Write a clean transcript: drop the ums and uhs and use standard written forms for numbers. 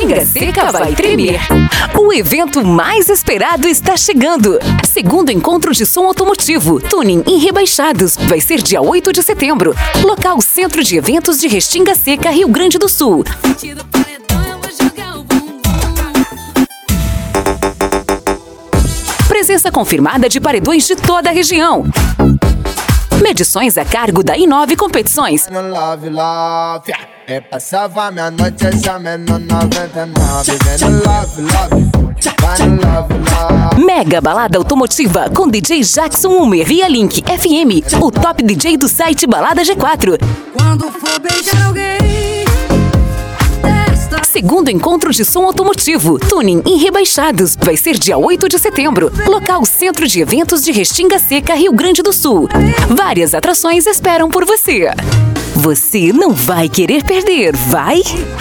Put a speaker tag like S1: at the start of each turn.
S1: Restinga Seca vai tremer. O evento mais esperado está chegando. Segundo encontro de som automotivo, tuning em rebaixados, vai ser dia 8 de setembro. Local Centro de Eventos de Restinga Seca, Rio Grande do Sul. Presença confirmada de paredões de toda a região. Medições a cargo da I9 Competições. Mega balada automotiva com DJ Jackson Humer e a Link FM, o top DJ do site Balada G4.
S2: Quando for beijar alguém,
S1: Segundo encontro de som automotivo, tuning em rebaixados, vai ser dia 8 de setembro. Local Centro de Eventos de Restinga Seca, Rio Grande do Sul. Várias atrações esperam por você. Você não vai querer perder, vai?